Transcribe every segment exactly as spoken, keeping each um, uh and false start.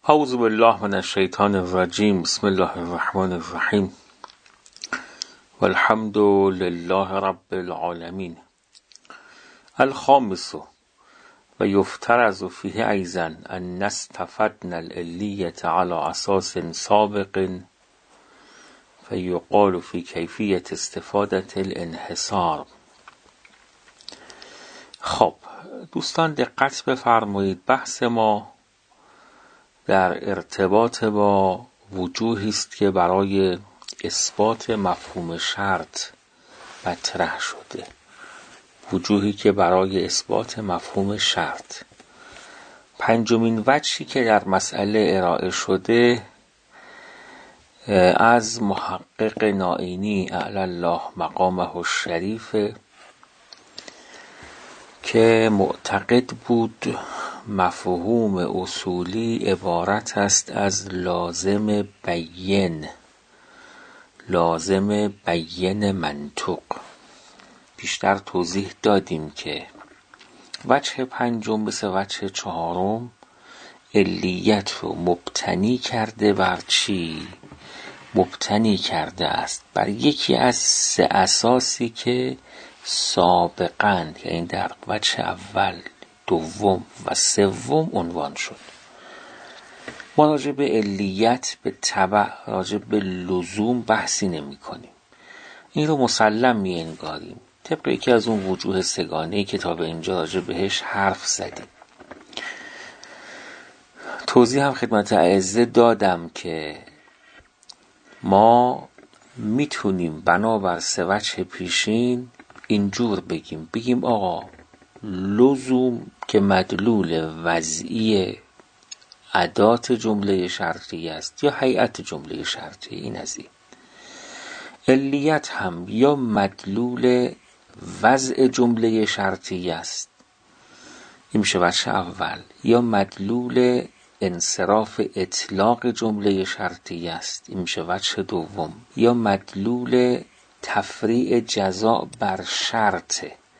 اعوذ بالله من الشیطان الرجیم. بسم الله الرحمن الرحیم. والحمد لله رب العالمین. الخامس و یفترض فیه ایضا ان استفدنا العلیة على اساس سابق فیقال فی کیفیت استفاده الانحصار. خب دوستان دقت بفرمایید، بحث ما در ارتباط با وجوهی است که برای اثبات مفهوم شرط مطرح شده، وجوهی که برای اثبات مفهوم شرط. پنجمین وجهی که در مسئله ارائه شده از محقق نائینی اعلی الله مقامه الشریف که معتقد بود مفهوم اصولی عبارت است از لازم بیین، لازم بیین منطق. بیشتر توضیح دادیم که وجه پنجم مثل وجه چهارم علیت رو مبتنی کرده بر چی؟ مبتنی کرده است بر یکی از سه اساسی که سابقاً، یعنی در وجه اول، دوم و سوم عنوان شد. ما راجع به علیت به تبع، راجع به لزوم بحثی نمی کنیم، این رو مسلم می انگاریم طبق یکی از اون وجوه سگانه‌ای که تا به اینجا راجع بهش حرف زدیم. توضیح هم خدمت اعزه دادم که ما میتونیم بنابر سه وجه پیشین اینجور بگیم بگیم آقا لزوم که مدلول وضعی ادات جمله شرطی است یا هیئت جمله شرطی، این از این. علیت هم یا مدلول وضع جمله شرطی است، این میشه وجه اول، یا مدلول انصراف اطلاق جمله شرطی است، این میشه وجه دوم، یا مدلول تفریع جزا بر شرط،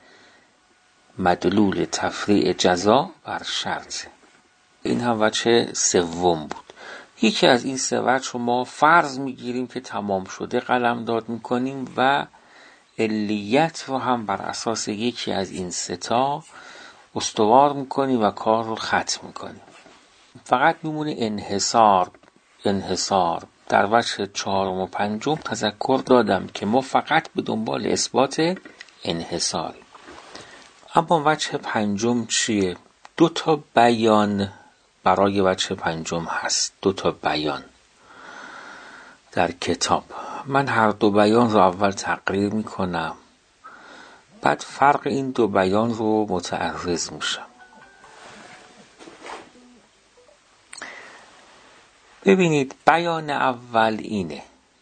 مدلول تفریع جزا بر شرط، این هم وجه سوم بود. یکی از این سه وجه رو ما فرض میگیریم که تمام شده قلمداد میکنیم و علیت رو هم بر اساس یکی از این سه تا استوار میکنیم و کار رو ختم میکنیم. فقط میمونه انحصار. انحصار در وجه چهارم و پنجم تذکر دادم که ما فقط به دنبال اثبات انحصاریم. اما وجه پنجم چیه؟ دو تا بیان برای وجه پنجم هست، دو تا بیان در کتاب. من هر دو بیان رو اول تقریر میکنم، بعد فرق این دو بیان رو متعرض میشم. ببینید بیان اول اینه،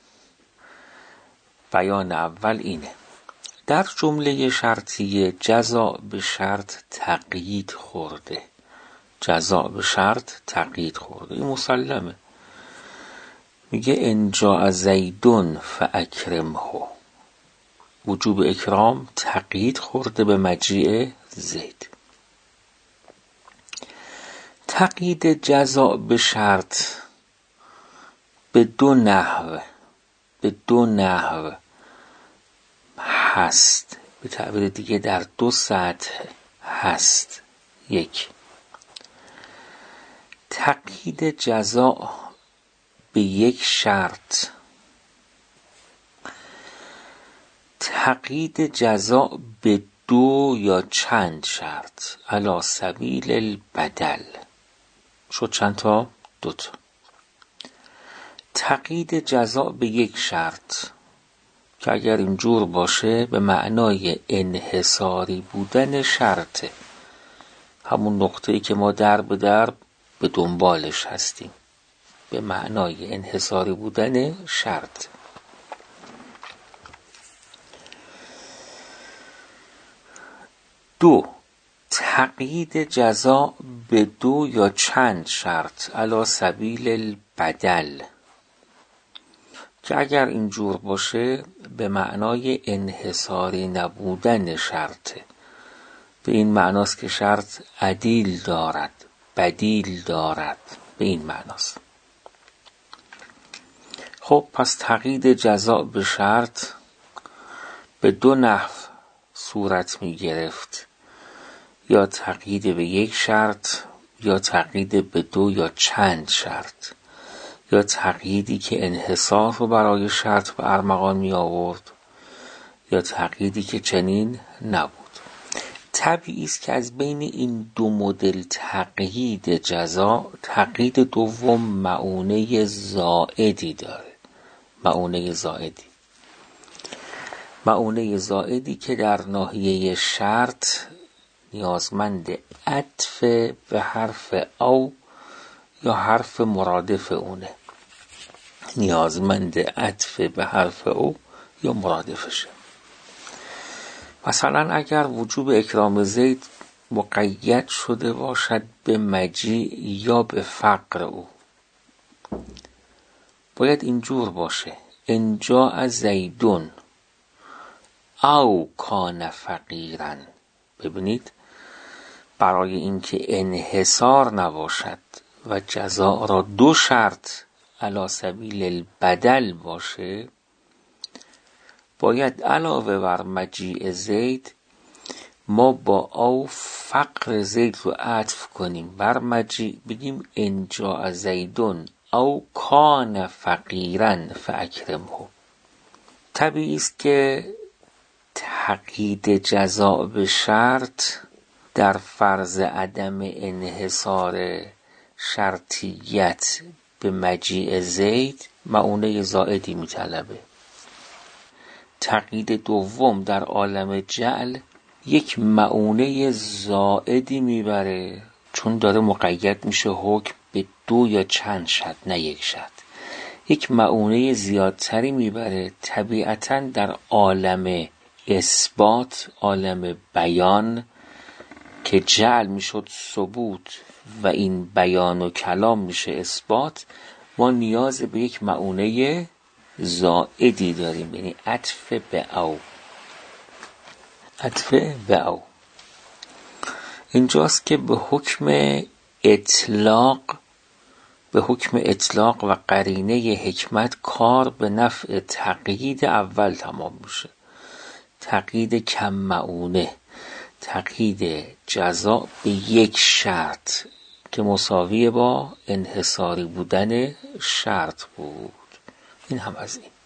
بیان اول اینه در جمله شرطیه جزا به شرط تقیید خورده، جزا به شرط تقیید خورده، این مسلمه. میگه ان جاء زیدون فاکرمه، وجوب اکرام تقیید خورده به مجیء زید. تقیید جزا به شرط به دو نحو به دو نحو هست، به تعبیر دیگه در دو سطح هست. یک، تقیید جزا به یک شرط، تقیید جزا به دو یا چند شرط علی سبیل البدل. شد چند تا؟ دو تا. تقیید جزا به یک شرط که اگر اینجور باشه به معنای انحصاری بودن شرطه، همون نقطه‌ای که ما در به در به دنبالش هستیم، به معنای انحصاری بودن شرط. دو، تقیید جزا به دو یا چند شرط علی سبیل البدل که اگر اینجور باشه به معنای انحصاری نبودن شرطه، به این معناست که شرط عدیل دارد، بدیل دارد، به این معناست. خب پس تقیید جزا به شرط به دو نحو صورت می گرفت، یا تقیید به یک شرط، یا تقیید به دو یا چند شرط، یا تقییدی که انحصار رو برای شرط به ارمغان می آورد، یا تقییدی که چنین نبود. طبیعی است که از بین این دو مدل تقیید جزا، تقیید دوم مؤونه زائدی داره. مؤونه زائدی مؤونه زائدی که در ناحیه شرط نیازمند عطف به حرف او یا حرف مرادف اونه. نیازمند عطف به حرف او یا مرادفشه. مثلا اگر وجوب اکرام زید مقید شده باشد به مجیع یا به فقر او، باید اینجور باشه: ان جاء زیدون او کان فقیرا. ببینید، برای اینکه انحصار نباشد و جزا را دو شرط علی سبیل البدل باشه، باید علاوه بر مجیع زید ما با او فقر زید رو عطف کنیم بر مجیع، بگیم ان جاء زیدون او کان فقیرا فاکرمه. طبیعی است که تقیید جزا به شرط در فرض عدم انحصار شرطیت به مجیع زید مؤونه زائدی میطلبه. تقیید دوم در عالم جعل یک مؤونه زائدی میبره، چون داره مقید میشه حکم به دو یا چند شرط نه یک شرط. یک مؤونه زیادتری میبره. طبیعتاً در عالم اثبات، عالم بیان که جعل میشد ثبوت و این بیان و کلام میشه اثبات، ما نیاز به یک مؤونه زائدی داریم، یعنی عطف به او. عطف به او اینجاست که به حکم اطلاق به حکم اطلاق و قرینه حکمت کار به نفع تقیید اول تمام میشه. تقیید کم مؤونه، تقیید جزا به یک شرط که مساوی با انحصاری بودن شرط بود. این هم از این.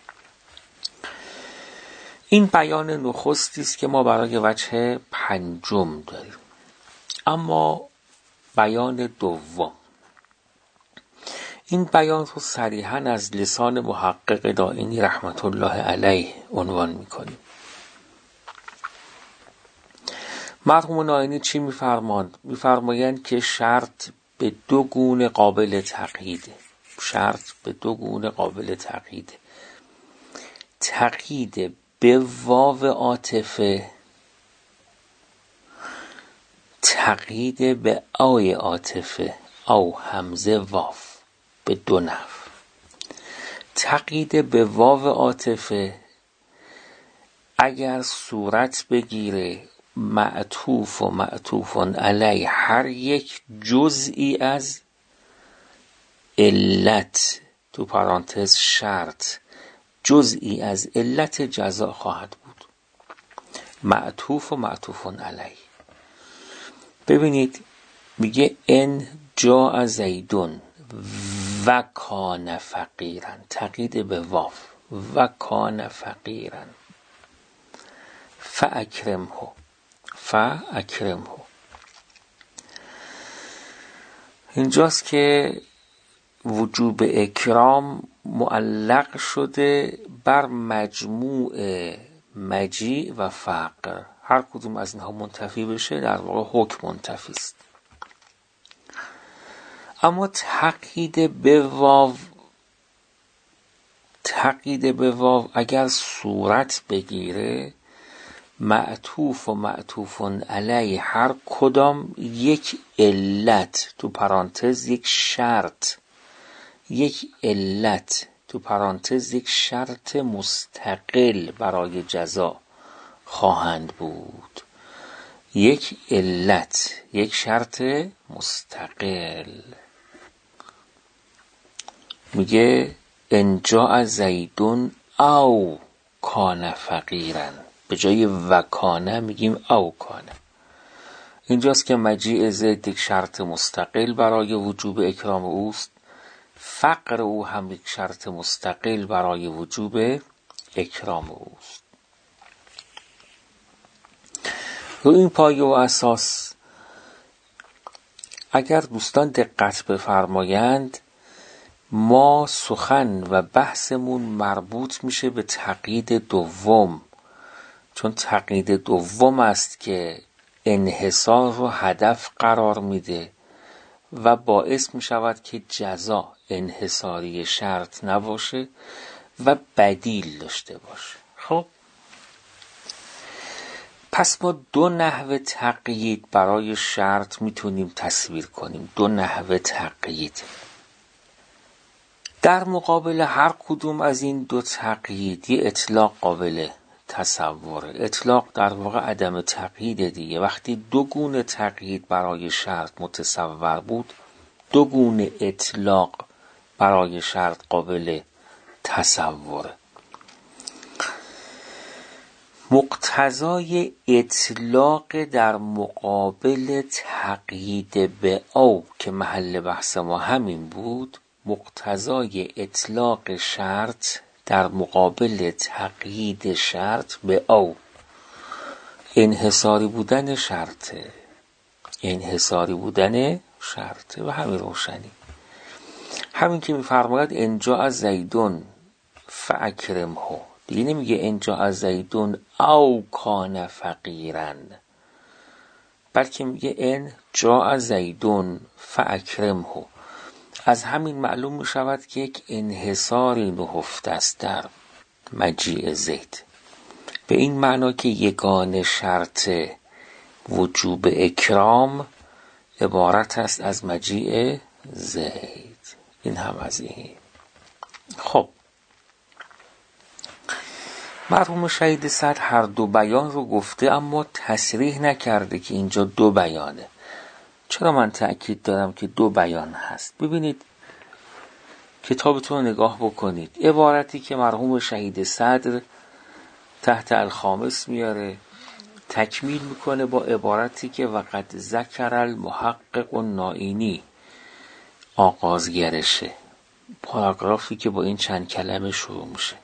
این بیان نخستی است که ما برای وجه پنجم داریم. اما بیان دوم، این بیان رو صریحاً از لسان محقق دائینی رحمت الله علیه عنوان میکنیم. مرحوم دائینی چی میفرماند؟ میفرمایند که شرط به دو گونه قابل تقییده. شرط به دو گونه قابل تقییده. تقیید به واو عاطفه، تقیید به آی عاطفه او همزه واو، به دو نحو. تقیید به واو عاطفه اگر صورت بگیره معطوف و معطوف علی هر یک جزئی از علت تو پرانتز شرط، جزئی از علت جزا خواهد بود. معطوف و معطوف علی. ببینید میگه ان جاء زیدون و کان فقیرا، تقیید به واو، و کان فقیرا فاکرمه فاکرمه. اینجاست که وجوب اکرام معلق شده بر مجموع مجیع و فقر. هر کدوم از اینها منتفی بشه در واقع حکم منتفی است. اما تقیید به واو، تقیید به واو اگر صورت بگیره معطوف و معطوف علی هر کدام یک علت تو پرانتز یک شرط، یک علت تو پرانتز یک شرط مستقل برای جزا خواهند بود. یک علت، یک شرط مستقل. میگه انجا زیدون او کان فقیرن، به جای وکانه میگیم او کانه. اینجاست که مجیء زید یک شرط مستقل برای وجوب اکرام اوست، فقر او هم یک شرط مستقل برای وجوب اکرام اوست. رو این پایه و اساس اگر دوستان دقت بفرمایند، ما سخن و بحثمون مربوط میشه به تقیید دوم، چون تقیید دوم است که انحصار رو هدف قرار میده و باعث میشود که جزا انحصاری شرط نباشه و بدیل داشته باشه. خب پس ما دو نحوه تقیید برای شرط میتونیم تصویر کنیم، دو نحوه تقیید. در مقابل هر کدوم از این دو تقیید یه اطلاق قابل تصوره. اطلاق در واقع عدم تقیید دیگه. وقتی دو گونه تقیید برای شرط متصور بود، دو گونه اطلاق برای شرط قابل تصوره. مقتضای اطلاق در مقابل تقیید به او که محل بحث ما همین بود، مقتضای اطلاق شرط در مقابل تقیید شرط به او انحصاری بودن شرطه، انحصاری بودن شرطه و همین روشنی. همین که میفرماید انجا از زیدون فاکرمه، دیگه نمیگه انجا از زیدون او کان فقیرن، بلکه میگه ان جا از زیدون فاکرمه. از همین معلوم می شود که یک انحصاری نهفته است در مجیء زید، به این معنا که یگانه شرط وجوب اکرام عبارت است از مجیء زید. این هم از این. خب مرحوم شهید صدر هر دو بیان رو گفته، اما تصریح نکرده که اینجا دو بیانه. چرا من تأکید دارم که دو بیان هست؟ ببینید کتابتون رو نگاه بکنید، عبارتی که مرحوم شهید صدر تحت الخامس میاره تکمیل میکنه با عبارتی که وقد ذکر المحقق النائینی آغازگرشه، پاراگرافی که با این چند کلمه شروع میشه.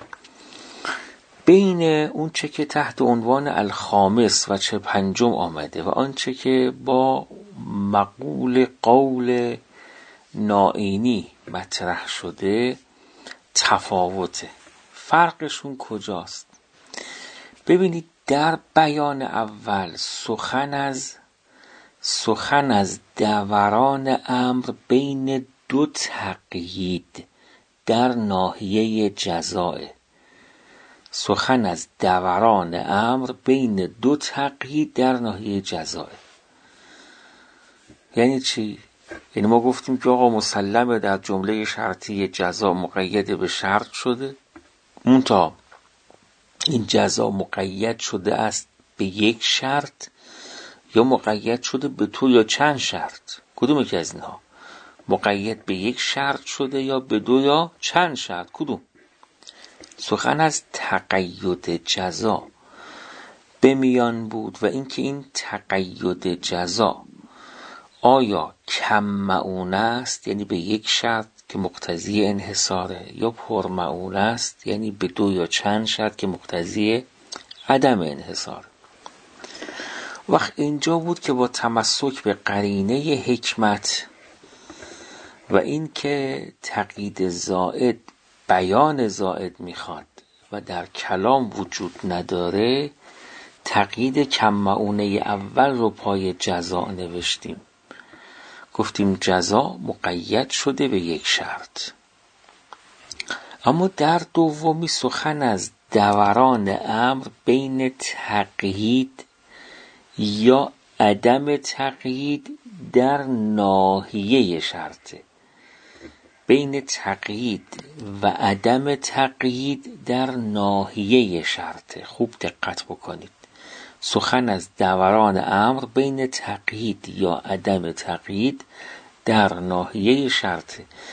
بین اون چه که تحت عنوان الخامس و چه پنجم آمده و آن چه که با مقول قول نائینی مطرح شده تفاوته. فرقشون کجاست؟ ببینید در بیان اول سخن از سخن از دوران امر بین دو تقیید در ناحیه جزاء. سخن از دوران امر بین دو تقیید در ناحیه جزاء. یعنی چی؟ یعنی ما گفتیم که آقا مسلمه در جمله شرطی جزا مقید به شرط شده، منتها این جزا مقید شده است به یک شرط یا مقید شده به تو یا چند شرط. کدوم که از اینها؟ مقید به یک شرط شده یا به دو یا چند شرط؟ کدوم؟ سخن از تقید جزا به میان بود و اینکه این تقید جزا آیا کم معونه است یعنی به یک شرط که مقتضی انحصاره، یا پر معونه است یعنی به دو یا چند شرط که مقتضی عدم انحصار. وقت اینجا بود که با تمسک به قرینه حکمت و این که تقیید زائد بیان زائد میخواد و در کلام وجود نداره، تقیید کم معونه اول رو پای جزا نوشتیم. گفتیم جزا مقید شده به یک شرط، اما در دومی سخن از دوران امر بین تقیید یا عدم تقیید در ناحیه شرطه. بین تقیید و عدم تقیید در ناحیه شرطه. خوب دقت بکنید. سخن از دوران امر بین تقیید یا عدم تقیید در ناحیه شرطه.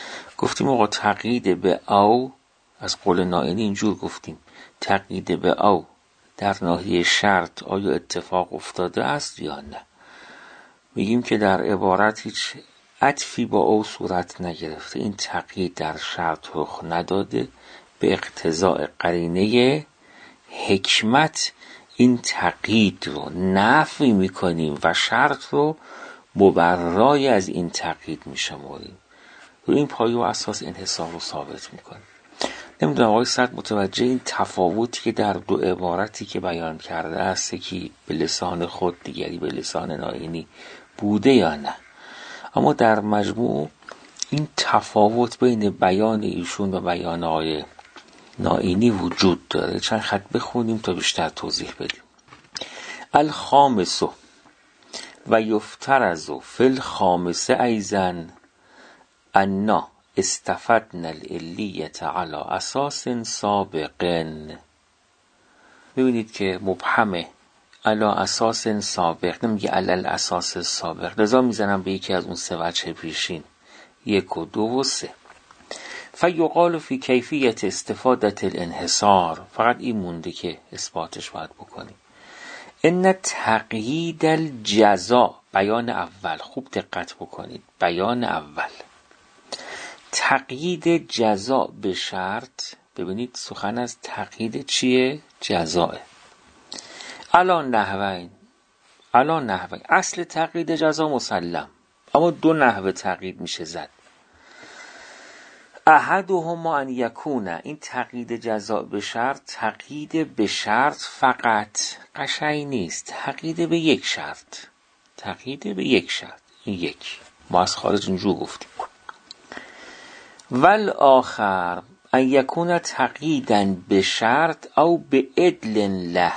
گفتیم آقا تقیید به او از قول نائینی اینجور گفتیم تقیید به او در ناحیه شرط آیا اتفاق افتاده است یا نه. میگیم که در عبارت هیچ عطفی با او صورت نگرفته، این تقیید در شرط رخ نداده، به اقتضاء قرینه حکمت این تقیید رو نفی میکنیم و شرط رو مبرای از این تقیید میشماریم، رو این پایه و اساس انحصار رو ثابت میکنیم. نمیدونم آقای سعد متوجه این تفاوتی که در دو عبارتی که بیان کرده است، که به لسان خود دیگری به لسان نائینی بوده یا نه، اما در مجموع این تفاوت بین بیان ایشون و بیان آقای نائینی وجود داره. چند خط بخونیم تا بیشتر توضیح بدیم. الخامس و یفترض فی الخامس ایضا انا استفدنا العلیة علی اساس سابق. ببینید که مبهمه، علی اساس سابق، نمیگه علی الاساس سابق، لذا میزنم به یکی از اون سه وجه پیشین، یک و دو و سه. فیقال فی کیفیت استفادت الانحصار، فقط این مونده که اثباتش باید بکنیم. ان تقیید الجزا، بیان اول، خوب دقت بکنید، بیان اول تقیید جزا به شرط، ببینید سخن از تقیید چیه؟ جزاه. الان نحوین الان نحوین اصل تقیید جزا مسلم، اما دو نحوه تقیید میشه زد. احدهما ان یکون، این تقیید جزا به شرط، تقیید به شرط فقط قشنگ نیست، تقیید به یک شرط، تقیید به یک شرط، این یک ما از خارج اینجور گفتیم. والآخر ان یکون تقییدا به شرط او به عدل له،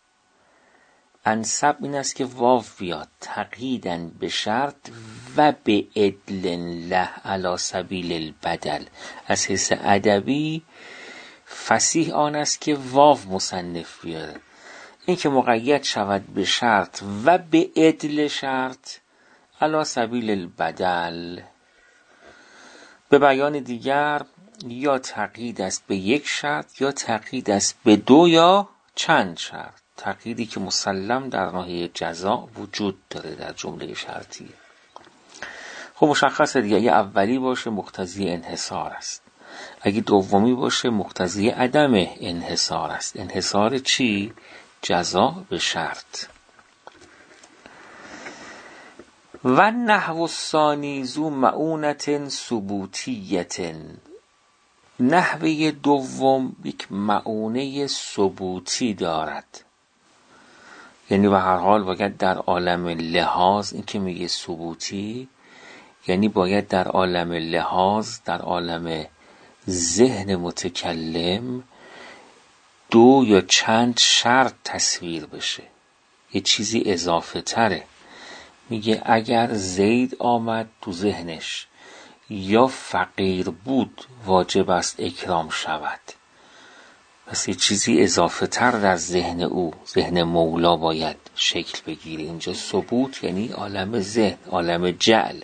انسب این است که واو بیاد، تقییدا به شرط و به عدل له علی سبیل البدل. از حیث ادبی فصیح آن است که واو مصنف بیاره، این که مقید شود به شرط و به عدل شرط علی سبیل البدل. به بیان دیگر یا تقیید است به یک شرط یا تقیید است به دو یا چند شرط، تقییدی که مسلم در ناحیه جزا وجود داره در جمله شرطی. خب مشخصه دیگه، اگه اولی باشه مقتضی انحصار است، اگه دومی باشه مقتضی عدم انحصار است. انحصار چی؟ جزا به شرط. و نحو الثانی ذو معونت ثبوتیت، نحوه دوم یک معونه ثبوتی دارد، یعنی به هر حال باید در عالم لحاظ، این که میگه ثبوتی یعنی باید در عالم لحاظ، در عالم ذهن متکلم دو یا چند شرط تصویر بشه، یه چیزی اضافه تره. میگه اگر زید آمد تو ذهنش یا فقیر بود واجب است اکرام شود، پس یه چیزی اضافه تر در ذهن او، ذهن مولا باید شکل بگیره. اینجا ثبوت یعنی عالم ذهن، عالم جعل.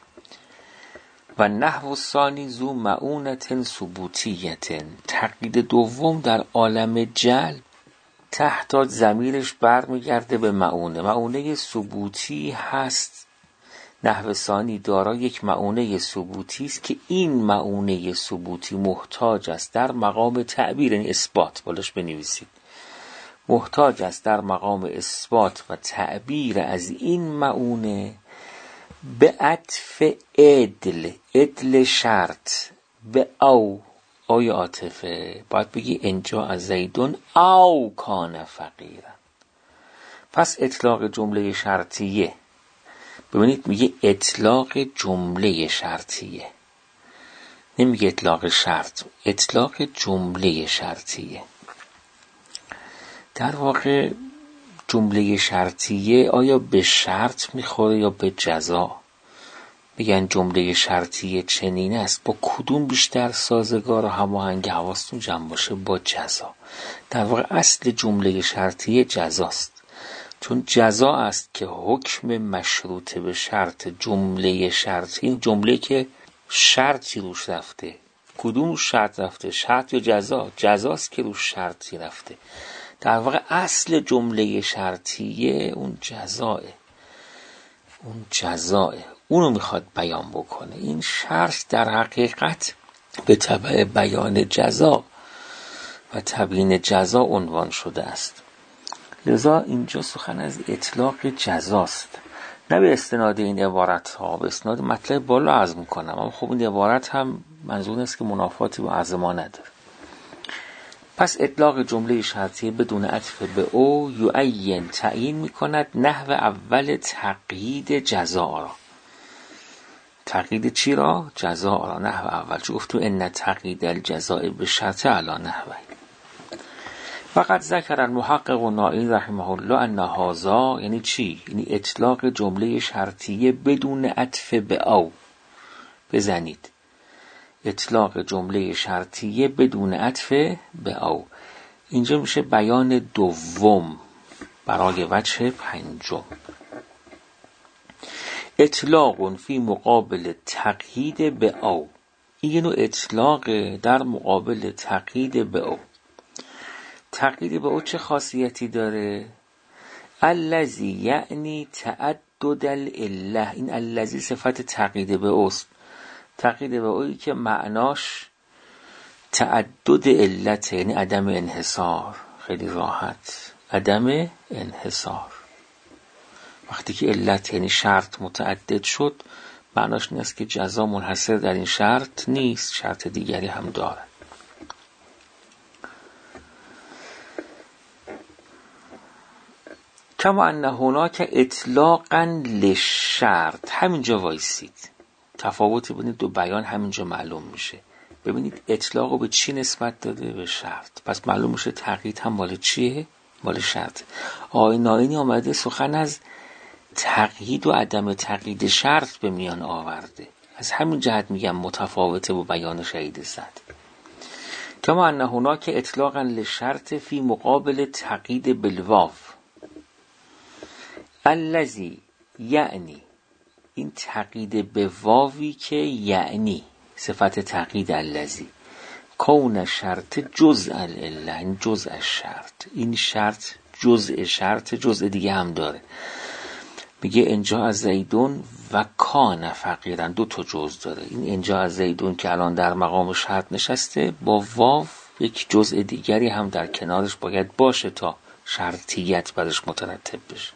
و نحو الثانی ذو معونت ثبوتیت، تقیید دوم در عالم جعل، تحت ضمیرش برمیگرده به معونه، معونه ثبوتی هست. نحو ثانی دارا یک معونه ثبوتی است که این معونه ثبوتی محتاج است در مقام تعبیر، یعنی اثبات، بالاش بنویسید، محتاج است در مقام اثبات و تعبیر از این معونه به عطف عدل، عدل شرط به او، آی عاطفه باید بگی انجا از زیدون او کان فقیرا. پس اطلاق جمله شرطیه، ببینید میگه اطلاق جمله شرطیه، نمیگه اطلاق شرط، اطلاق جمله شرطیه. در واقع جمله شرطیه آیا به شرط میخوره یا به جزا؟ بگن جمله شرطیه چنین است، با کدوم بیشتر سازگار و هماهنگ؟ حواستون جمع باشه با جزا. در واقع اصل جمله شرطیه جزاست، چون جزا است که حکم مشروط به شرط جمله شرطی، این جمله که شرطی روش رفته. کدوم شرط رفته؟ شرط یا جزا؟ جزاست که روش شرطی رفته. در واقع اصل جمله شرطیه اون جزاه، اون جزاه اونو میخواد بیان بکنه. این شرط در حقیقت به تبع بیان جزا و تبیین جزا عنوان شده است. لذا اینجا سخن از اطلاق جزاست، نه به استناد این عبارت ها، به استناد مطلب بالا عرض میکنم. اما خب این عبارت هم منظور است که منافاتی با عرض ما نداره. پس اطلاق جمله شرطیه بدون عطف به او یعین تعیین میکند نحو اول تقیید جزا را. تقیید چی را؟ جزا را. نحو اول چون گفتو ان تقیید الجزاء به شرط علی نحوه. فقط ذکر المحقق و نائی رحمه الله ان هذا یعنی چی؟ یعنی اطلاق جمله شرطیه بدون عطف به او. بزنید اطلاق جمله شرطیه بدون عطف به او. اینجا میشه بیان دوم برای وجه پنجم. اطلاق فی مقابل تقیید به او. این نوع اطلاق در مقابل تقیید به او. تقیید به او چه خاصیتی داره؟ الذی یعنی تعدد العله. این الذی صفت تقیید به اوست. تقیید به اویی که معناش تعدد علت، یعنی عدم انحصار. خیلی راحت، عدم انحصار. وقتی که علت یعنی شرط متعدد شد، معناش این است که جزا منحصر در این شرط نیست، شرط دیگری هم داره. کما ان هناک اطلاقا للشرط. همینجا وایسید، تفاوتی بین دو بیان همینجا معلوم میشه. ببینید اطلاقو به چی نسبت داده؟ به شرط. پس معلوم میشه تقیید هم مال چیه؟ مال شرط. آقای ناینی آمده سخن از تقیید و عدم تقیید شرط به میان آورده. از همین جهت میگم متفاوته با بیان شهید زد. کما ان هناک اطلاقا للشرط فی مقابل تقیید بالواو. الذی یعنی این تقیید به واوی که یعنی صفت تقیید الذی کون شرط جزء العله، این جزء شرط. این شرط جزء شرط جزء دیگه هم داره. میگه انجا از زیدون و کان فقیرن، دو تا جزء داره. این انجا از زیدون که الان در مقام شرط نشسته، با واو یک جزء دیگری هم در کنارش باید باشه تا شرطیت برش مترتب بشه.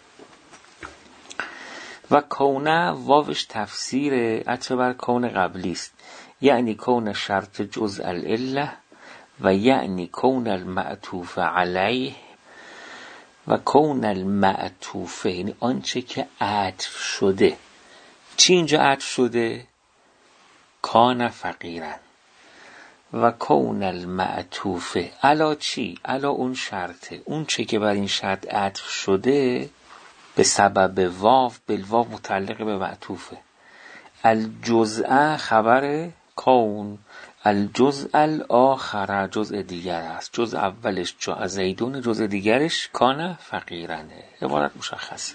و کونه واوش تفسیر عطف بر کون قبلی است، یعنی کون شرط جزء العله و یعنی کون المعطوف علیه و کون المعطوف، یعنی آنچه که عطف شده. چی اینجا عطف شده؟ کان فقیرن. و کون المعطوف علا چی؟ علا اون شرطه، اون چه که بر این شرط عطف شده به سبب واو، بالواو متعلق به معطوفه. الجزء خبر کون، الجزء الاخر جزء دیگر است. جزء اولش جو از زیدون، جزء دیگرش کان فقیرنه. عبارت مشخصه.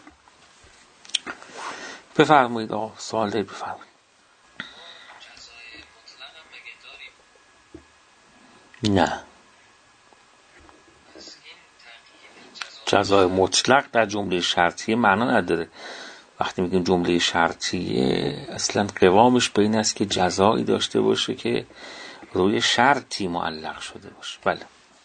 بفرمایید آقا، سوال دارید بفرمایید. نه، جزای مطلق در جمله شرطیه معنا نداره. وقتی میگیم جمله شرطیه اصلا قوامش به این است که جزایی داشته باشه که روی شرطی معلق شده باشه. بله.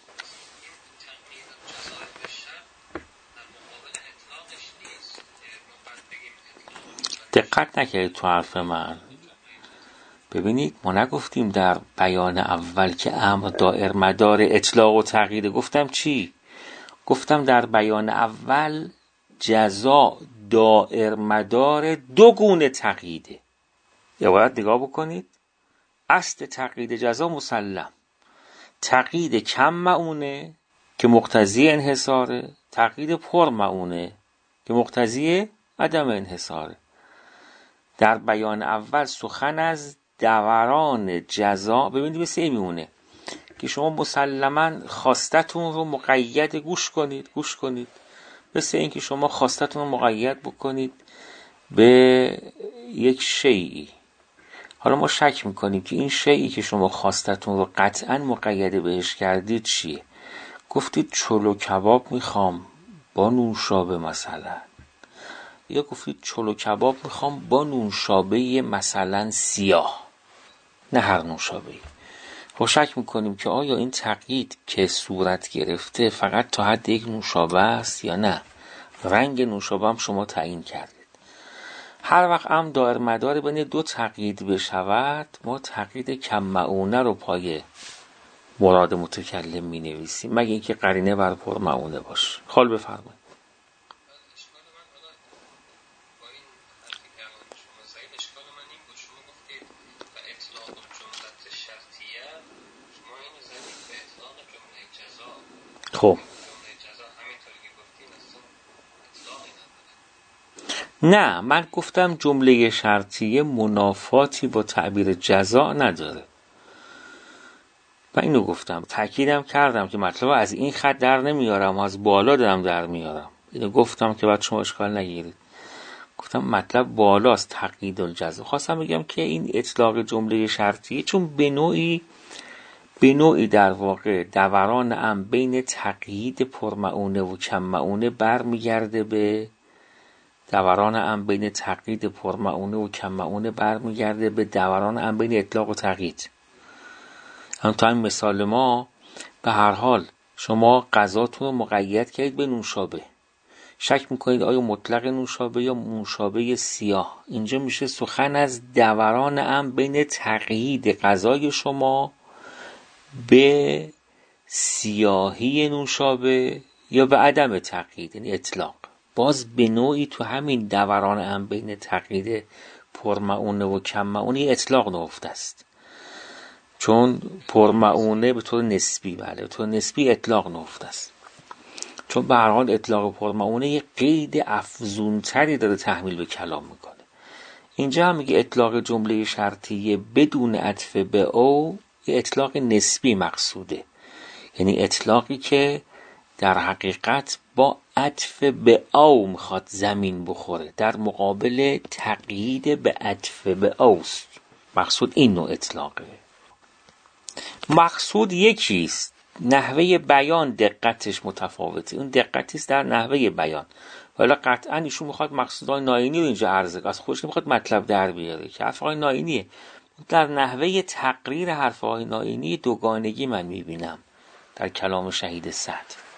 دقت نکردید تو حرف من. ببینید ما نگفتیم در بیان اول که امر دائر مدار اطلاق و تقیید. گفتم چی؟ گفتم در بیان اول جزا دائر مدار دو گونه تقییده. یا باید نگاه بکنید، اصل تقیید جزا مسلم. تقیید کم معونه که مقتضی انحصاره، تقیید پر معونه که مقتضی عدم انحصاره. در بیان اول سخن از دوران جزا، ببینید مثل این میمونه که شما مسلماً خواستتون رو مقید گوش کنید گوش کنید مثل این که شما خواستتون رو مقید بکنید به یک شیئی. حالا ما شک میکنیم که این شیئی که شما خواستتون رو قطعا مقید بهش کردید چیه. گفتید چلو کباب میخوام با نوشابه مثلا، یا گفتید چلو کباب میخوام با نوشابه مثلا سیاه، نه هر نوشابه‌ای. خب شک میکنیم که آیا این تقیید که صورت گرفته فقط تا حد یک نوشابه است یا نه. رنگ نوشابه هم شما تعیین کردید. هر وقت هم دایر مدار بین دو تقیید بشود، ما تقیید کم معونه رو پای مراد متکلم می نویسیم، مگه اینکه قرینه بر پر معونه باشه. خال بفرمایید. خب نه، من گفتم جمله شرطیه منافاتی با تعبیر جزا نداره. من اینو گفتم، تأکیدم کردم که مطلب از این خط در نمیارم، از بالا دارم در میارم. اینو گفتم که بعد شما اشکال نگیرید. گفتم مطلب بالاست، تقیید الجزا. خواستم بگم که این اطلاق جمله شرطیه چون به نوعی به نوعی در واقع دوران ام بین تقیید پرمعونه و کم معونه برمیگرده به دوران ام بین تقیید پرمعونه و کم معونه برمیگرده به دوران ام بین اطلاق و تقیید. هم تا این مثال ما به هر حال شما غذاتون رو مقید کردید به نوشابه، شک میکنید آیا مطلق نوشابه یا نوشابه سیاه. اینجا میشه سخن از دوران ام بین تقیید غذای شما به سیاهی نوشابه یا به عدم تقیید، یعنی اطلاق. باز به نوعی تو همین دوران ام بین تقیید پرمعونه و کم معونه اطلاق نهفته است، چون پرمعونه به طور نسبی بله به طور نسبی اطلاق نهفته است، چون به هر حال اطلاق پرمعونه یه قید افزونتری داره تحمیل به کلام میکنه. اینجا هم میگه اطلاق جمله شرطیه بدون عطف به او یه اطلاق نسبی مقصوده، یعنی اطلاقی که در حقیقت با عطف به او میخواد زمین بخوره، در مقابل تقیید به عطف به اوست. مقصود این نوع اطلاقه. مقصود یکیست، نحوه بیان دقتش متفاوته. اون دقتیست در نحوه بیان، ولی قطعا ایشون میخواد مقصودهای ناینی رو اینجا عرضه، از خودش نمیخواد مطلب در بیاره که حرفهای ناینیه. در نحوه تقریر حرفهای ناینی دوگانگی من میبینم در کلام شهید صدر،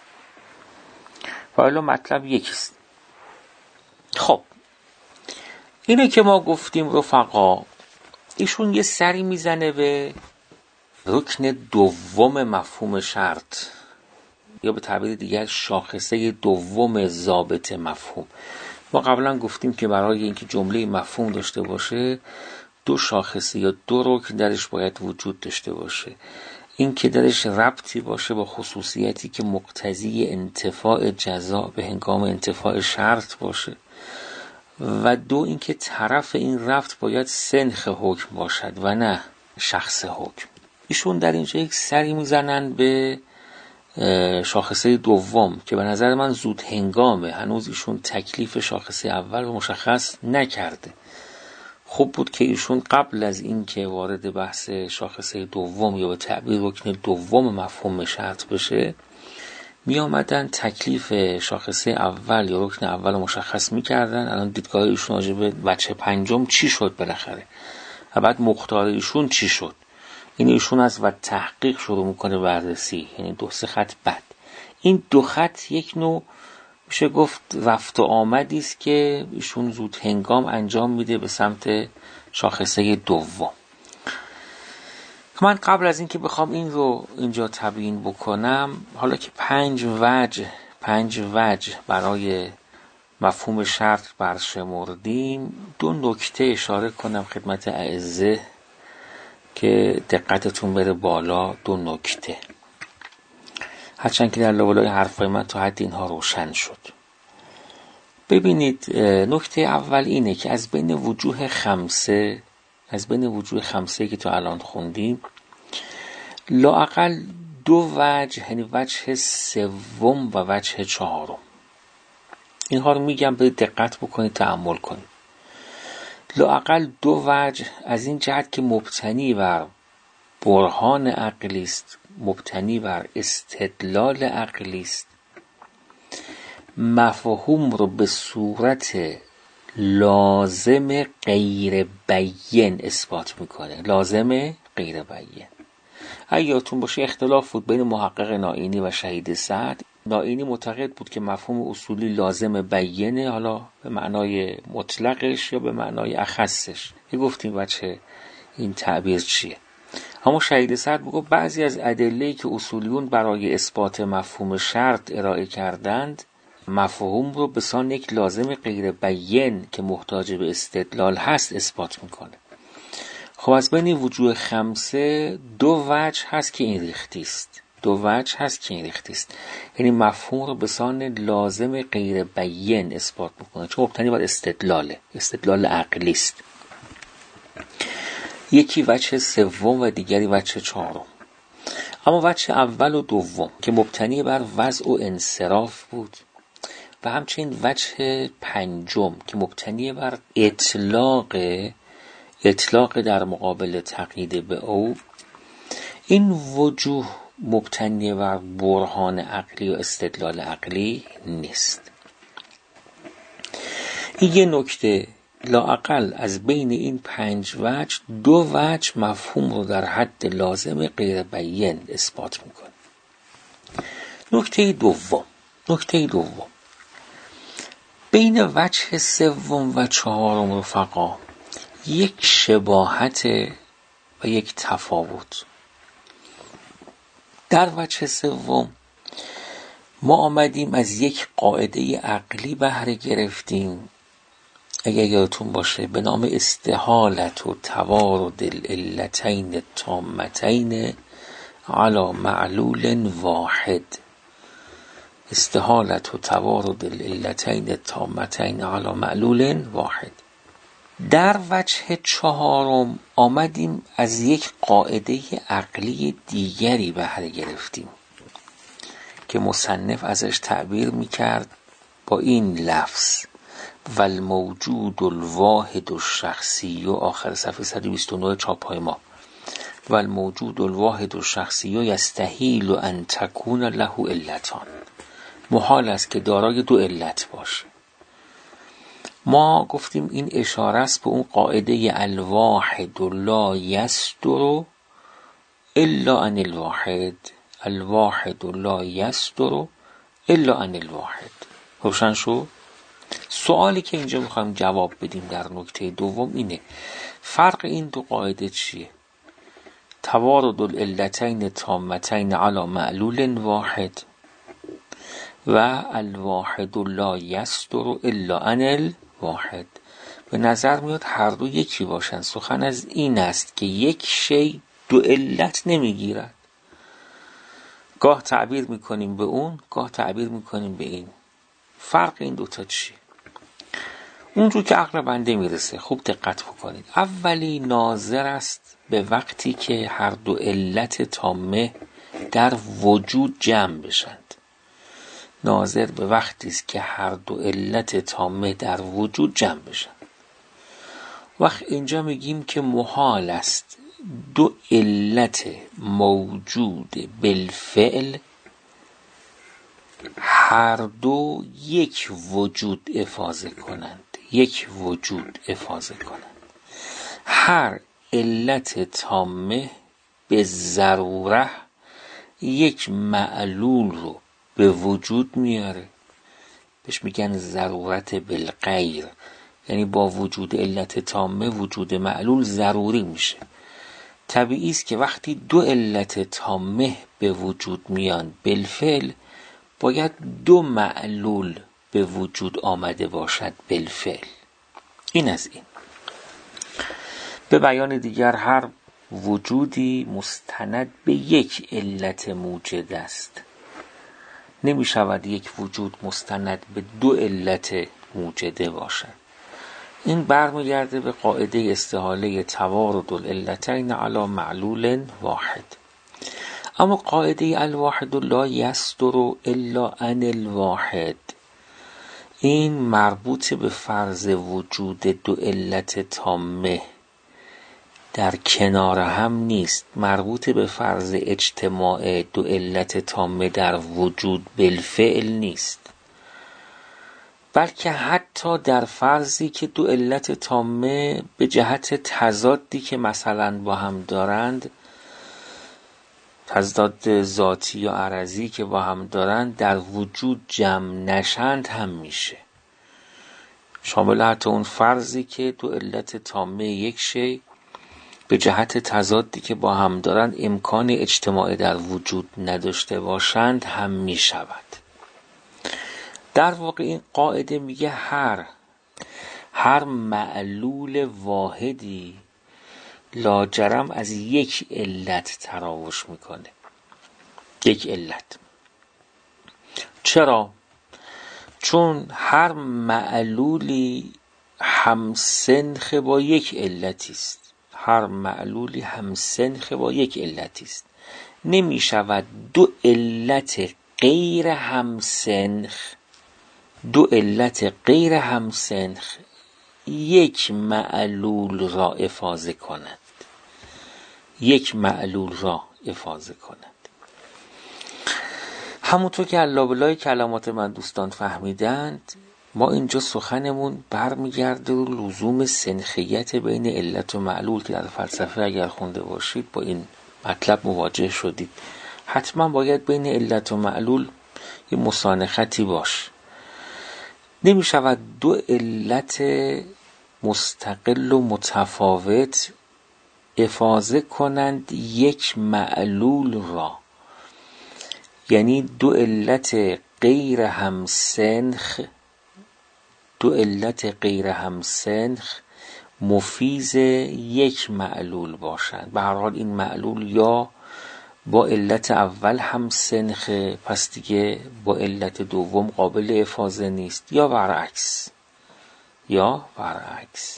ولی مطلب یکیست. خب اینه که ما گفتیم رفقا، ایشون یه سری میزنه به رکن دوم مفهوم شرط، یا به تعبیر دیگر شاخصه دوم ضابط مفهوم. ما قبلا گفتیم که برای اینکه جمله مفهوم داشته باشه دو شاخصه یا دو رکن درش باید وجود داشته باشه. این که درش ربطی باشه با خصوصیتی که مقتضی انتفاع جزا به هنگام انتفاع شرط باشه، و دو اینکه طرف این ربط باید سنخ حکم باشد و نه شخص حکم. ایشون در اینجا یک سری میزنن به شاخصه دوم که به نظر من زود هنگامه، هنوز ایشون تکلیف شاخصه اول رو مشخص نکرده. خوب بود که ایشون قبل از این که وارد بحث شاخصه دوم یا به تعبیر رکن دوم مفهوم شرط بشه می آمدن تکلیف شاخصه اول یا رکن اول رو مشخص می کردن. الان دیدگاه ایشون راجع به وجه پنجم چی شد بالاخره و بعد مختار ایشون چی شد. این ایشون از و تحقیق شروع میکنه بررسی، یعنی دو سه خط بعد. این دو خط یک نوع میشه گفت رفت و آمدی است که ایشون زود هنگام انجام میده به سمت شاخصه دوم. من قبل از این که بخوام این رو اینجا تبیین بکنم، حالا که پنج وجه پنج وجه برای مفهوم شرط برشمردیم، دو نکته اشاره کنم خدمت اعزه که دقتتون بره بالا. دو نکته، هرچند که در لابلای حرفای من تا حد اینها روشن شد. ببینید، نکته اول اینه که از بین وجوه خمسه از بین وجوه خمسه که تو الان خوندیم، لااقل دو وجه، یعنی وجه سوم و وجه چهارم، اینها رو میگم به دقت بکنید، تأمل کنید. لااقل دو وجه از این جهت که مبتنی بر برهان عقلی است، مبتنی بر استدلال عقلی است، مفهوم رو به صورت لازم غیر بیان اثبات میکنه. لازم غیر بیان. اگه یادتون باشه اختلاف بود بین محقق نائینی و شهید سعد. نائینی معتقد بود که مفهوم اصولی لازم بیانه، حالا به معنای مطلقش یا به معنای اخصش. یه گفتیم بچه این تعبیر چیه. اما شهید سعد میگه بعضی از ادله‌ای که اصولیون برای اثبات مفهوم شرط ارائه کردند مفهوم رو به سان یک لازم غیر بیان که محتاج به استدلال هست اثبات میکنه. خب از بین وجوه خمسه دو وجه هست که این ریختی است. دو وجه هست که این ریختی است. یعنی مفهوم رو به سان لازم غیر بیان اثبات میکنه چون مبتنی بر استدلاله، استدلال عقلی است. یکی وجه سوم و دیگری وجه چهارم. اما وجه اول و دوم که مبتنی بر وضع و انصراف بود و همچنین وجه پنجم که مبتنی بر اطلاق اطلاق در مقابل تقیید به او، این وجوه مبتنی بر برهان عقلی و استدلال عقلی نیست. این یه نکته. لااقل از بین این پنج وجه دو وجه مفهوم رو در حد لازم غیر بیان اثبات میکنه. نکته دوم نکته دوم بین وجه سوم و چهارم رفقا یک شباهت و یک تفاوت. در وجه سوم ما آمدیم از یک قاعده عقلی بهره گرفتیم، اگر یادتون باشه، به نام استحالت و توارد العلتین التامتین علی معلول واحد. استحالت و توارد العلتین التامتین علی معلول واحد. در وجه چهارم آمدیم از یک قاعده عقلی دیگری بهره گرفتیم که مصنف ازش تعبیر میکرد با این لفظ والموجود الواحد الشخصی، آخر صفحه صد و بیست و نه چاپای ما. والموجود الواحد الشخصی یستحیل ان تکون له علتان. محال است که دارای دو علت باشه. ما گفتیم این اشاره است به اون قاعده الواحد لا یصدر الا عن الواحد. الواحد لا یصدر الا عن الواحد. روشن شو؟ سوالی که اینجا میخوایم جواب بدیم در نکته دوم اینه فرق این دو قاعده چیه؟ توارد العلتین تامتین علی معلول واحد و الواحد لا یصدر الا عن الواحد. به نظر میاد هر دو یکی باشن. سخن از این است که یک شی دو علت نمیگیرد. گاه تعبیر میکنیم به اون، گاه تعبیر میکنیم به این. فرق این دوتا چیه؟ اونجور که عقل بنده میرسه خوب دقت بکنید. اولی ناظر است به وقتی که هر دو علت تامه در وجود جمع بشند. ناظر به وقتی است که هر دو علت تامه در وجود جمع بشند. وقت اینجا میگیم که محال است دو علت موجود بالفعل هر دو یک وجود افاضه کنند. یک وجود افاضه کنند. هر علت تامه به ضروره یک معلول رو به وجود میاره. بهش میگن ضرورت بالغیر. یعنی با وجود علت تامه وجود معلول ضروری میشه. طبیعی است که وقتی دو علت تامه به وجود میان بالفعل باید دو معلول به وجود آمده باشد بالفعل. این از این. به بیان دیگر هر وجودی مستند به یک علت موجد است. نمی شود یک وجود مستند به دو علت موجده باشد. این برمیگرده به قاعده استحاله توارد العلتین علی معلول واحد. اما قاعده الواحد لا یصدر الا عن الواحد، این مربوط به فرض وجود دو علت تامه در کنار هم نیست، مربوط به فرض اجتماع دو علت تامه در وجود بالفعل نیست، بلکه حتی در فرضی که دو علت تامه به جهت تضادی که مثلا با هم دارند، تضاد ذاتی یا عرضی که با هم دارند، در وجود جمع نشند هم میشه. شامل حتی اون فرضی که دو علت تامه یک شی به جهت تضادی که با هم دارند امکان اجتماع در وجود نداشته باشند هم می شود. در واقع این قاعده میگه هر هر معلول واحدی لاجرم از یک علت تراوش میکنه. یک علت. چرا؟ چون هر معلولی همسنخ با یک علتی است. هر معلولی همسنخ با یک علتی است. نمی شود دو علت غیر همسنخ دو علت غیر همسنخ یک معلول را افاضه کنند. یک معلول را افاضه کنند. همونطور که علابلای کلمات من دوستان فهمیدند، ما اینجا سخنمون برمیگرده رو لزوم سنخیت بین علت و معلول که در فلسفه اگر خونده باشید با این مطلب مواجه شدید. حتما باید بین علت و معلول یه مسانختی باش. نمی شود دو علت مستقل و متفاوت افاضه کنند یک معلول را، یعنی دو علت غیر همسنخ دو علت غیر همسنخ مفیز یک معلول باشند. به هر حال این معلول یا با علت اول همسنخ، پس دیگه با علت دوم قابل افاضه نیست، یا برعکس یا برعکس.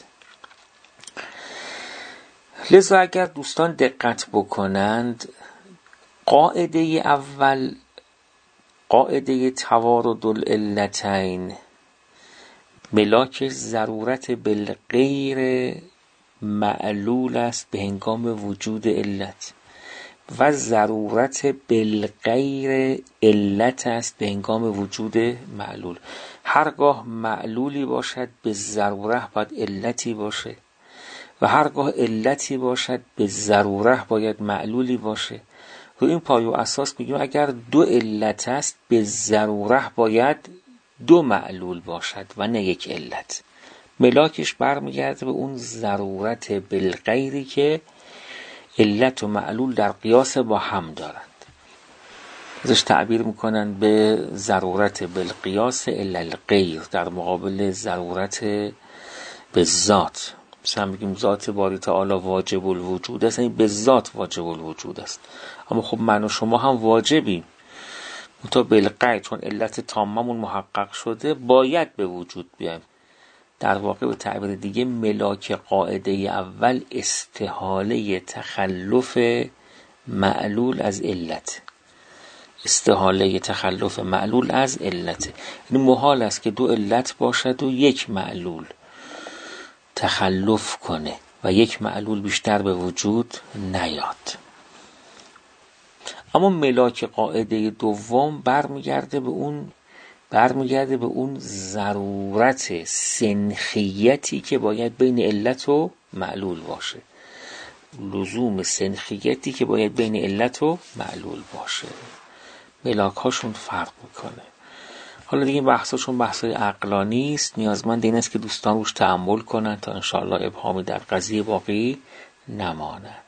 لذا اگر دوستان دقت بکنند، قاعده اول، قاعده توارد العلتین، ملاک ضرورت بالغیر معلول است به هنگام وجود علت و ضرورت بالغیر علت است به هنگام وجود معلول. هرگاه معلولی باشد به ضروره باید علتی باشه و هرگاه علتی باشد به ضروره باید معلولی باشه. رو این پایه و اساس میگیم اگر دو علت است به ضروره باید دو معلول باشد و نه یک علت. ملاکش برمیگرده به اون ضرورت بالغیری که علت و معلول در قیاس با هم دارند. ازش تعبیر میکنن به ضرورت بالقیاس الا الغیر در مقابل ضرورت به ذات. مثلا میگیم ذات باری تعالی واجب الوجود است، این به ذات واجب الوجود است. اما خب من و شما هم واجبیم، تا بالغیر چون علت تاممون محقق شده باید به وجود بیایم. در واقع به تعبیر دیگه ملاک قاعده اول استحاله تخلف معلول از علت. استحاله تخلف معلول از علت. این محال است که دو علت باشد و یک معلول تخلف کنه و یک معلول بیشتر به وجود نیاد. اما ملاک قاعده دوم برمیگرده به اون برمیگرده به اون ضرورت سنخیتی که باید بین علت و معلول باشه. لزوم سنخیتی که باید بین علت و معلول باشه. ملاک هاشون فرق میکنه. حالا دیگه بحثاشون بحثای عقلانی است، نیازمند این است که دوستان روش تأمل کنن تا انشاءالله ابهامی در قضیه باقی نماند.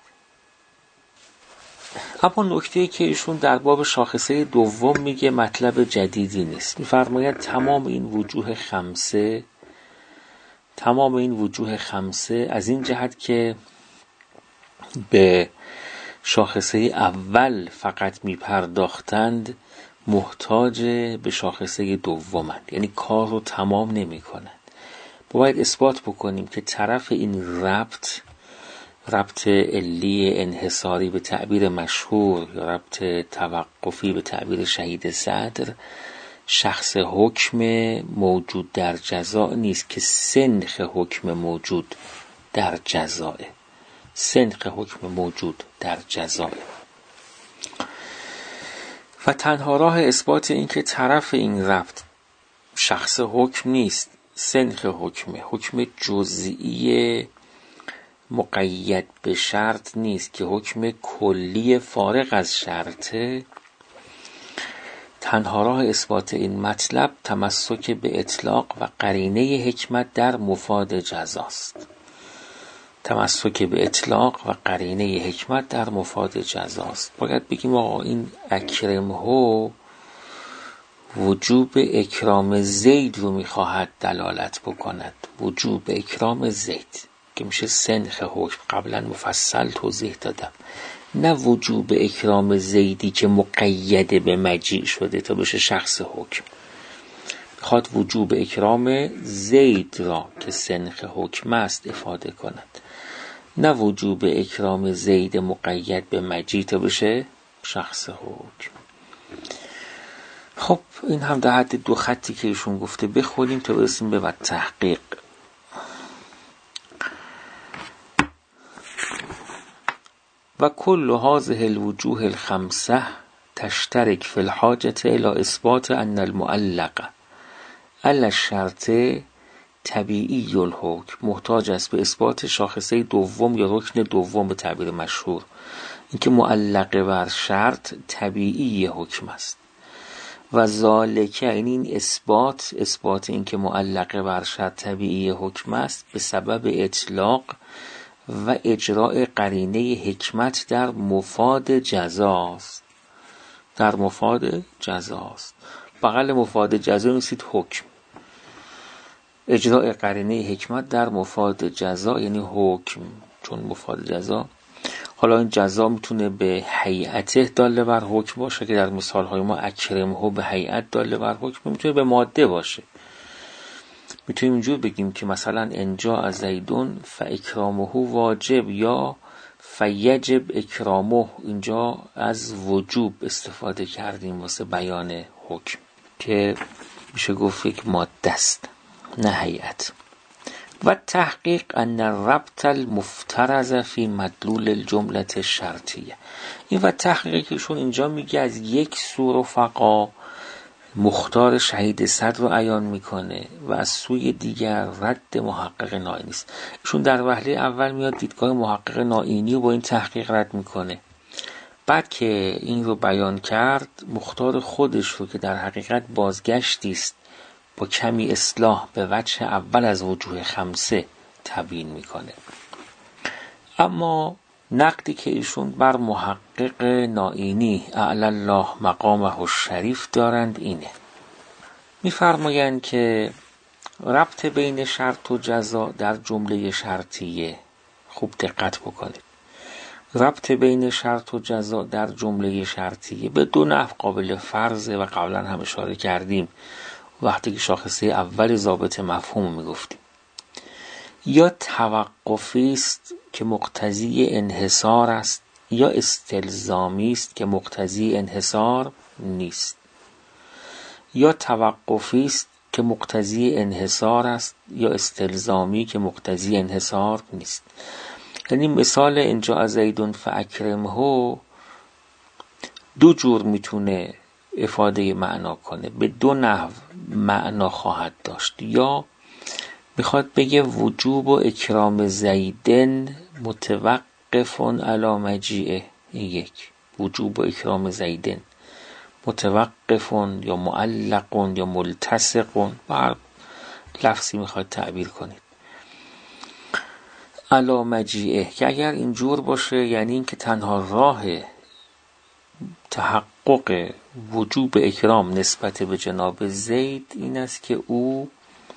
اما نکته‌ای که ایشون در باب شاخصه دوم میگه مطلب جدیدی نیست. میفرماید تمام این وجوه خمسه تمام این وجوه خمسه از این جهت که به شاخصه اول فقط میپرداختند محتاج به شاخصه دومند، یعنی کار رو تمام نمی کنند. باید اثبات بکنیم که طرف این ربط ربط علی انحصاری به تعبیر مشهور یا ربط توقفی به تعبیر شهید صدر شخص حکم موجود در جزا نیست که سنخ حکم موجود در جزاه. سنخ حکم موجود در جزاه. و تنها راه اثبات این که طرف این ربط شخص حکم نیست، سنخ حکمه، حکم جزئی مقید به شرط نیست که حکم کلی فارغ از شرطه، تنها راه اثبات این مطلب تمسک به اطلاق و قرینه حکمت در مفاد جزاست. تمسک به اطلاق و قرینه حکمت در مفاد جزاست. باید بگیم آقا این اکرمه وجوب اکرام زید رو میخواهد دلالت بکند. وجوب اکرام زید که میشه سنخ حکم، قبلا مفصل توضیح دادم. نه وجوب اکرام زیدی که مقید به مجیء شده تا بشه شخص حکم. میخواد وجوب اکرام زید را که سنخ حکم است افاده کند، نه وجوب اکرام زید مقید به مجیء تا بشه شخص حکم. خب این هم در حد دو خطی که ایشون گفته بخونیم تا برسیم به تحقیق. و کل هذه الوجوه الخمسه تشترک فی الحاجة الى اثبات ان المعلق علی الشرط طبیعی الحکم، محتاج است به اثبات شاخصه دوم یا رکن دوم به تعبیر مشهور، اینکه معلق بر شرط طبیعی حکم است. و ذالک، یعنی این اثبات اثبات اینکه معلق بر شرط طبیعی حکم است به سبب اطلاق و اجراء قرینه حکمت در مفاد جزاست. در مفاد جزاست. بغل مفاد جزا نویسید حکم. اجراء قرینه حکمت در مفاد جزا یعنی حکم، چون مفاد جزا، حالا این جزا میتونه به هیئته داله بر حکم باشه که در مثال های ما اکرمه به هیئت داله بر حکم، میتونه به ماده باشه. میتونیم اینجور بگیم که مثلا انجا از زیدون فاکرامه واجب یا فیجب اکرامه، اینجا از وجوب استفاده کردیم واسه بیان حکم که میشه گفت یک ماده است نه هیئت. و تحقیق ان الربط المفترض فی مدلول الجمله الشرطیه. این و تحقیقشون اینجا میگه از یک سو رفقا مختار شهید صدر رو عیان میکنه و از سوی دیگر رد محقق نائینی است. ایشون در وهله اول میاد دیدگاه محقق نائینی رو با این تحقیق رد میکنه، بعد که این رو بیان کرد مختار خودش رو که در حقیقت بازگشتی است با کمی اصلاح به وجه اول از وجوه خمسه تبیین میکنه. اما نقدی که ایشون بر محقق نائینی اعلی الله مقامه الشریف دارند اینه، میفرمایند که ربط بین شرط و جزا در جمله شرطیه، خوب دقت بکنید، ربط بین شرط و جزا در جمله شرطیه به دو نحو قابل فرضه و قبلا هم اشاره کردیم وقتی که شاخصه اول ضابط مفهوم میگفتیم. یا توقفی است که مقتضی انحصار است یا استلزامی است که مقتضی انحصار نیست. یا توقفی است که مقتضی انحصار است یا استلزامی که مقتضی انحصار نیست. یعنی مثال اینجا از زیدون فاکرمه دو جور میتونه افاده معنا کنه، به دو نحو معنا خواهد داشت. یا میخواد بگه وجوب و اکرام زیدن متوقفون علی مجیئه، این یک وجوب و اکرام زیدن متوقفون یا معلقون یا ملتصقون، بر لفظی میخواد تعبیر کنید، علی مجیئه، که اگر اینجور باشه یعنی این که تنها راه تحقق وجوب اکرام نسبت به جناب زید این است که او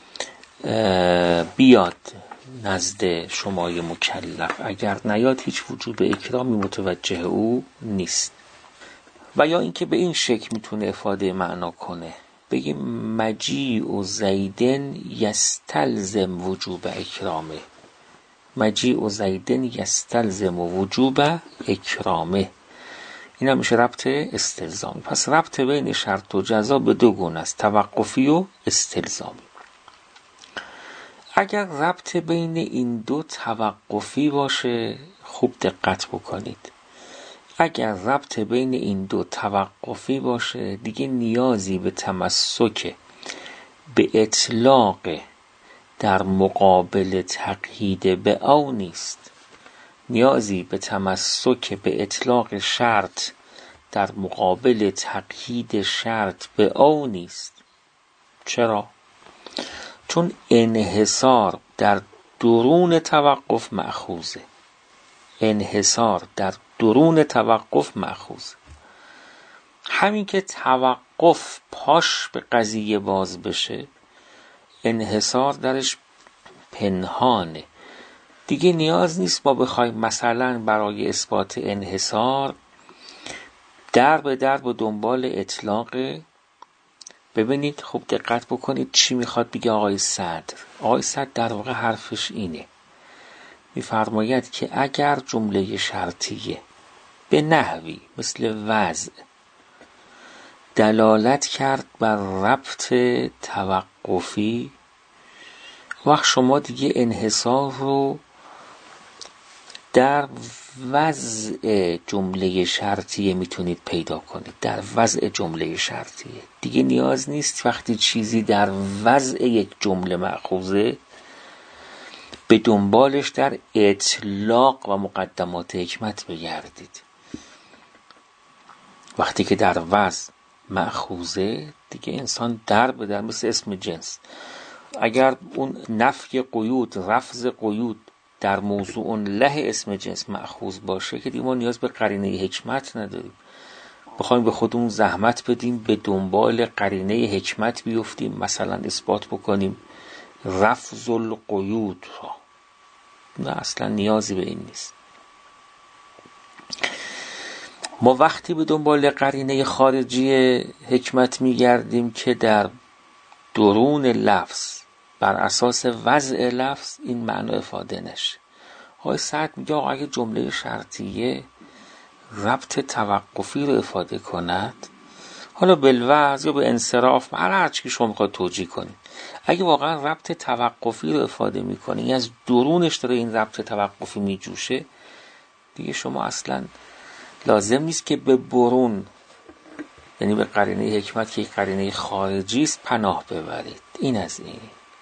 بیاد نزد شمای مکلف، اگر نیاد هیچ وجوب اکرامی متوجه او نیست. و یا اینکه به این شکل میتونه افاده معنا کنه، بگیم مجیء و زیدن یستلزم وجوب اکرامه، مجیء و زیدن یستلزم وجوب اکرامه، این هم میشه ربط استلزامی. پس ربط بین شرط و جزا به دو گونه است، توقفی و استلزامی. اگر ربط بین این دو توقفی باشه، خوب دقت بکنید، اگر ربط بین این دو توقفی باشه دیگه نیازی به تمسک به اطلاق در مقابل تقیید به او نیست. نیازی به تمسک به اطلاق شرط در مقابل تقیید شرط به او نیست. چرا؟ چون انحصار در درون توقف مأخوذه. انحصار در درون توقف مأخوذه. همین که توقف پاش به قضیه باز بشه، انحصار درش پنهانه. دیگه نیاز نیست ما بخوایم مثلا برای اثبات انحصار در به در به دنبال اطلاق. ببینید خوب دقت بکنید چی میخواد بگه آقای صدر. آقای صدر در واقع حرفش اینه، میفرماید که اگر جمله شرطیه به نحوی مثل وضع دلالت کرد بر ربط توقفی، وقت شما دیگه انحصار رو در وضع جمله شرطیه میتونید پیدا کنید. در وضع جمله شرطیه دیگه نیاز نیست وقتی چیزی در وضع یک جمله مأخوذه به دنبالش در اطلاق و مقدمات حکمت بگردید. وقتی که در وضع مأخوذه دیگه انسان در به در مثل اسم جنس. اگر اون نفی قیود، رفض قیود در موضوع له اسم جنس مأخوذ باشه که دیگه ما نیاز به قرینه حکمت نداریم. بخوایم به خودمون زحمت بدیم به دنبال قرینه حکمت بیفتیم، مثلا اثبات بکنیم رفض القیود را، نه اصلا نیازی به این نیست. ما وقتی به دنبال قرینه خارجی حکمت میگردیم که در درون لفظ بر اساس وضع لفظ این معنا افاده نشه. آقای سعد میگه آقا اگه جمله شرطیه ربط توقفی رو افاده کند، حالا بالوضع یا به انصراف، هر چی که شما میخواد توجیه کنید، اگه واقعا ربط توقفی رو افاده میکنه، یعنی از درونش داره این ربط توقفی میجوشه، دیگه شما اصلا لازم نیست که به برون، یعنی به قرینه حکمت که یک قرینه خارجی است، پناه ببرید. این از این.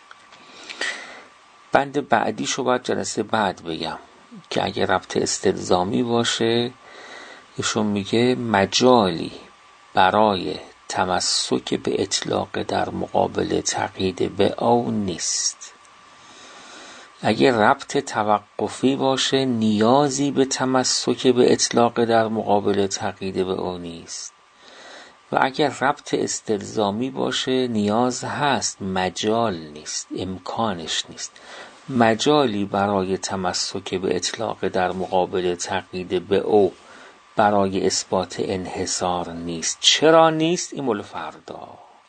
بند بعدی شو باید جلسه بعد بگم که اگه ربط استلزامی باشه، ایشون میگه مجالی برای تمسک به اطلاق در مقابل تقیید به او نیست. اگه ربط توقفی باشه نیازی به تمسک به اطلاق در مقابل تقیید به او نیست، و اگر ربط استلزامی باشه نیاز هست، مجال نیست، امکانش نیست. مجالی برای تمسک به اطلاق در مقابل تقیید به او برای اثبات انحصار نیست. چرا نیست؟ این مول فردا.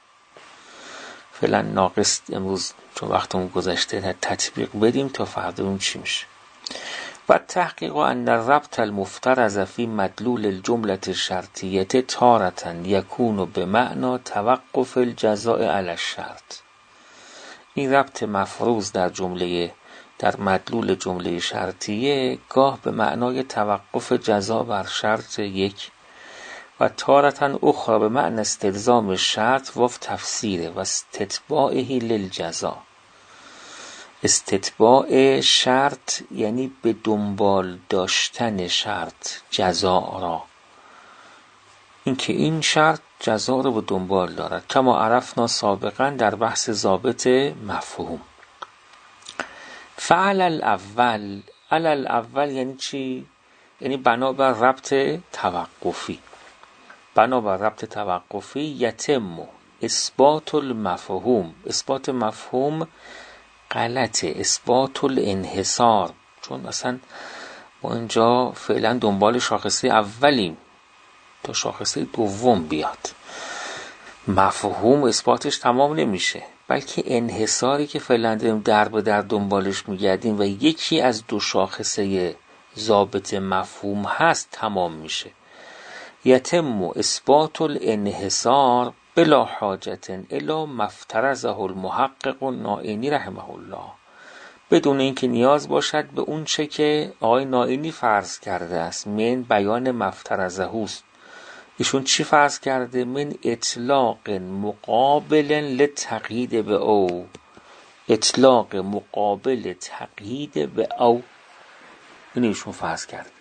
فعلا ناقص امروز چون وقتمون گذشته تطبیق بدیم تا فردا ببینیم چی میشه. و تحقیق ان الربط المفترض فی مدلول الجمله الشرطیه تارة یکون بمعنی توقف الجزاء علی الشرط. این ربط مفروض در جمله در مدلول جمله شرطیه گاه به معنای توقف جزا بر شرط یک و تارة اخرى به معنی استلزام شرط و تفسیره و استتباعه للجزا. استتباع شرط یعنی به دنبال داشتن شرط جزا را، اینکه این شرط جزا رو به دنبال دارد، کما عرفنا سابقا در بحث ضابط مفهوم. فعل الاول، علل اول یعنی چی؟ یعنی بنابر ربط توقفی. بنابر ربط توقفی یتم اثبات المفهوم. اثبات مفهوم غلطه، اثبات الانحصار، چون مثلا ما اینجا فعلا دنبال شاخصه اولیم تا شاخصه دوم بیاد، مفهوم اثباتش تمام نمیشه، بلکه انحصاری که فعلا در به در دنبالش میگردیم و یکی از دو شاخصه ضابط مفهوم هست تمام میشه. یتم اثبات الانحصار بلا حاجت الا مفترضه المحقق النائینی رحمه الله، بدون اینکه نیاز باشد به اون چه که آقای نائینی فرض کرده است. من بیان مفترضه است. ایشون چی فرض کرده؟ من اطلاق مقابل لتقیید به او، اطلاق مقابل تقیید به او، این ایشون فرض کرده.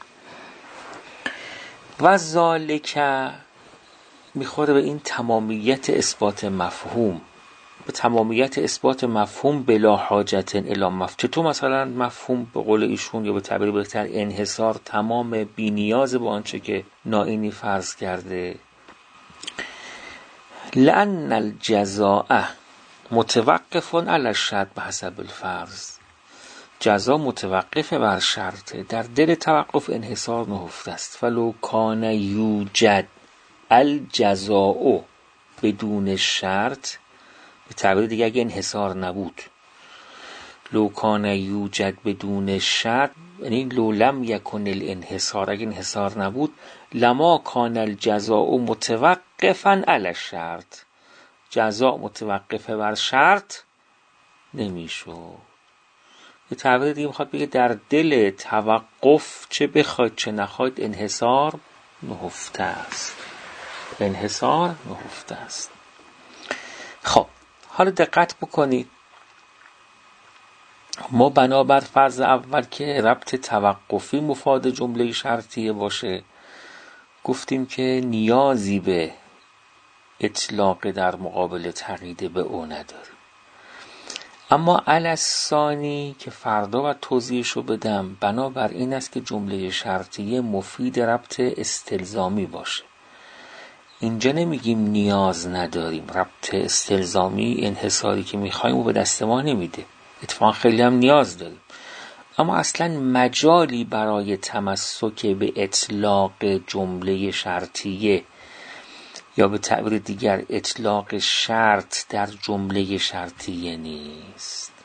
و ذالک میخوره به این تمامیت اثبات مفهوم، به تمامیت اثبات مفهوم بلا حاجت الی مفهوم. چطور مثلا مفهوم به قول ایشون یا به تعبیر بهتر انحصار تمام بی نیاز به آنچه که نائینی فرض کرده؟ لأن الجزاء متوقف علی الشرط بحسب الفرض، جزا متوقف بر شرط، در دل توقف انحصار نهفته است. فلو کان یوجد الجزاء بدون شرط، به تعبیر دیگه اگه انحصار نبود، لو کان یوجد بدون شرط یعنی لو لم یکن الانحصار، اگه انحصار نبود، لما کان الجزاء متوقفا علی الشرط، جزا متوقف بر شرط نمیشد. به تعبیر دیگه میخواد بگه در دل توقف چه بخواید چه نخواید انحصار نهفته است، انحصار نهفته است. خب حالا دقت بکنید، ما بنابر فرض اول که ربط توقفی مفاد جمله شرطیه باشه، گفتیم که نیازی به اطلاق در مقابل تقیید به او نداریم. اما الثانی که فردا و توضیحشو بدم، بنابر این است که جمله شرطیه مفید ربط استلزامی باشه. اینجا نمیگیم نیاز نداریم، ربط استلزامی انحصاری که میخوایم و به دست ما نمیده، اتفاقا خیلی هم نیاز داریم. اما اصلا مجالی برای تمسک به اطلاق جمله شرطیه یا به تعبیر دیگر اطلاق شرط در جمله شرطیه نیست،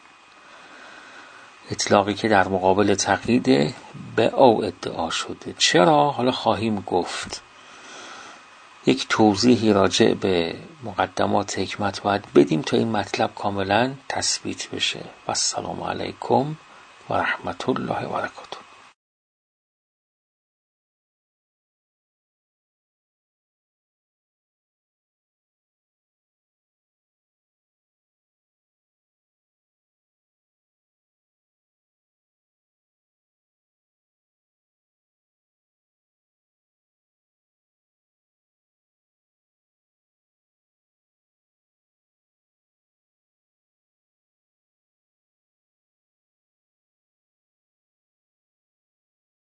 اطلاقی که در مقابل تقیید به او ادعا شده. چرا؟ حالا خواهیم گفت. یک توضیحی راجع به مقدمات حکمت باید بدیم تا این مطلب کاملا تثبیت بشه. و السلام علیکم و رحمت الله و برکاته.